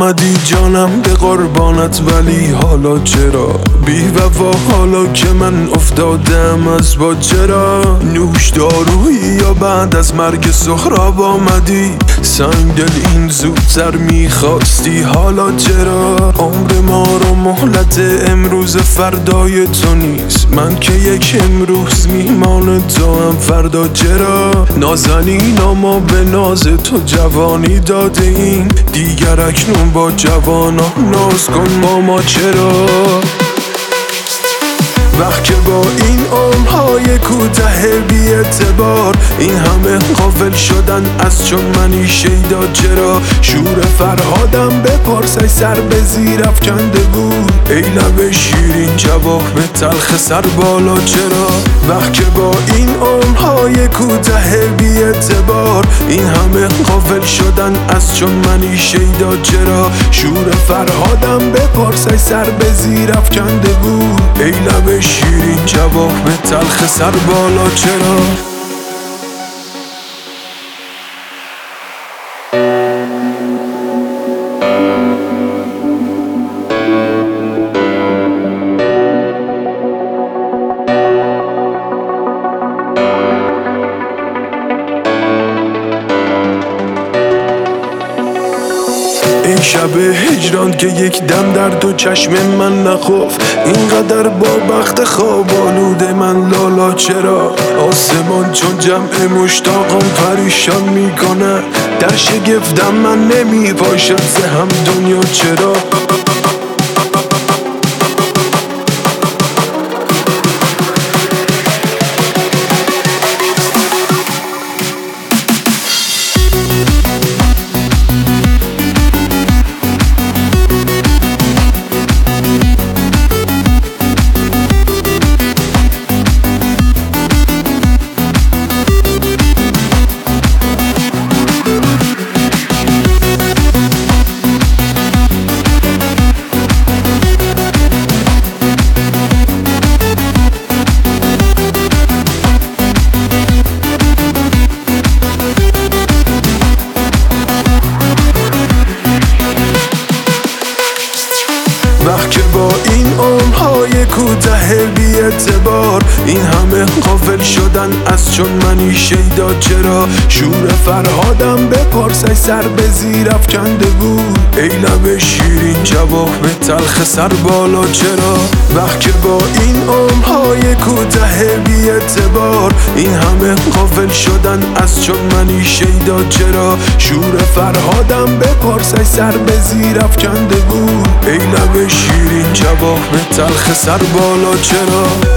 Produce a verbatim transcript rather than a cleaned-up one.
آمدی جانم به قربانت، ولی حالا چرا بی وفا؟ حالا که من افتادم از با چرا نوش دارویی یا بعد از مرگ سهراب آمدی؟ سنگ دل این زودتر میخواستی، حالا چرا؟ عمر ما رو مهلت امروز فردای تو نیست، من که یک امروز میهمان تو هم فردا چرا؟ نازنین ما به ناز تو جوانی داده این، دیگر اکنون با جوانا ناز کن با ما چرا؟ وقت که با این عمرهای کوته بی اعتبار این همه غافل شدن از چون منی شیدا چرا؟ شور فرهادم بپرس ای سر به زیر افکنده بود، ای لب شیرین جواب به تلخ سر بالا چرا؟ وقت که با این عمرهای کوته بی اعتبار این همه غافل شدن از چون منی شیدا چرا؟ شور فرهادم بپرس ای سر به زیر افکنده بود، ای لب شیرین جواب به تلخ سر بالا چرا؟ این شب هجران که یک دم در دو چشم من نخفت، اینقدر با بخت خواب آلوده من لالا چرا؟ آسمان چون جمع مشتاقم پریشان میکنه، در شگفتم من نمی پاشد ز هم دنیا چرا؟ وقت که با این عمرهای کوته بی اعتبار این همه غافل شدن از چون منی شیدا چرا؟ شور فرهادم بپرس ای سر به زیر افکنده بود، ای لب شیرین جواب به تلخ سر بالا چرا؟ وقت که با این عمرهای کوته بی اعتبار این همه غافل شدن از چون منی شیدا چرا؟ شور فرهادم بپرس ای سر به زیر افکنده بود، ای لب شیرین جواب به تلخ سر بالا چرا؟